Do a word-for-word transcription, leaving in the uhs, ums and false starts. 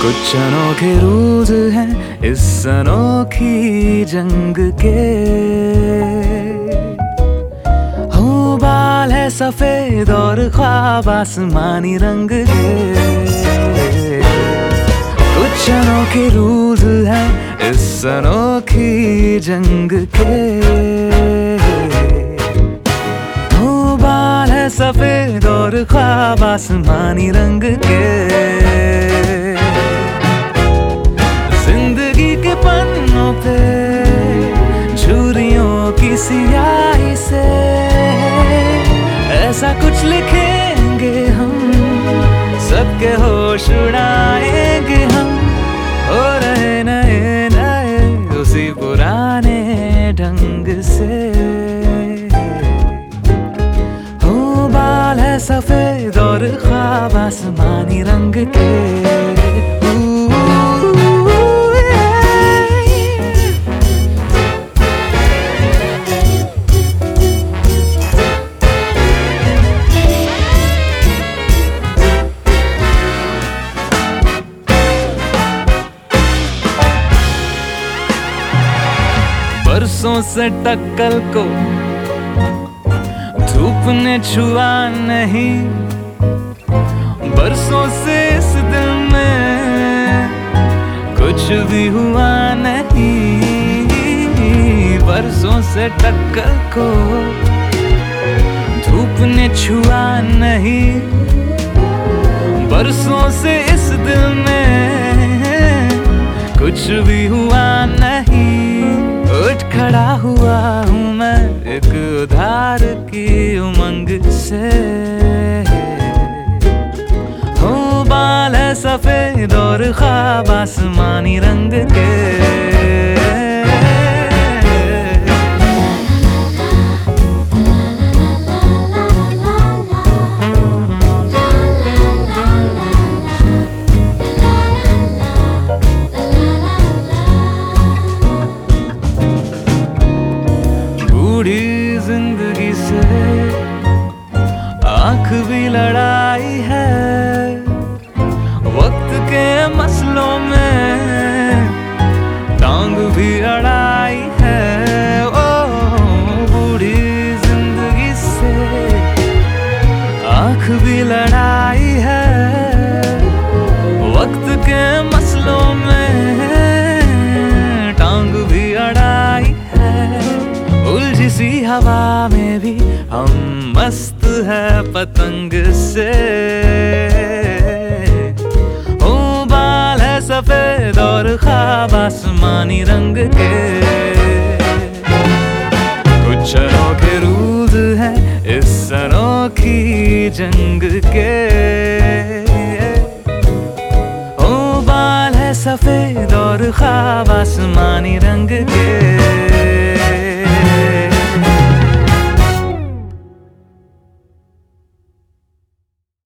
कुछ अनोखे रूज हैं इस अनोखी जंग के। हो बाल है सफेद और ख्वाब आसमानी रंग के। कुछ अनोखे रूज हैं इस अनोखी जंग के। हो बाल है सफेद और ख्वाब आसमानी रंग के। जिंदगी के पन्नों पे झुर्रियों की सियाही से ऐसा कुछ लिखेंगे हम, सबके होश उड़ाएंगे हम। हो रहे नए नए उसी पुराने ढंग से। हो बाल है सफेद और ख्वाब आसमानी रंग के। बरसों से टक्कर को धूप ने छुआ नहीं। बरसों से इस दिल में कुछ भी हुआ नहीं। बरसों से टक्कर को धूप ने छुआ नहीं। बरसों से इस दिल में कुछ भी हुआ नहीं। उठ खड़ा हुआ हूँ मैं एक उधार की उमंग से। हो बाल है सफेद और ख्वाब आसमानी रंग के। जिंदगी से आंख भी लड़ाई है। वक्त के मसलों में टांग भी अड़ाई है। ओ बूढ़ी जिंदगी से आंख भी लड़ाई है। वक्त के मसलों में टांग भी अड़ाई है। उलझी सी हवा में भी हम मस्त है पतंग से। ओ बाल है सफेद और ख्वाब आसमानी रंग के। कुछ अनोखे रूज हैं इस अनोखी जंग के। ओ बाल है सफेद और ख्वाब आसमानी रंग के।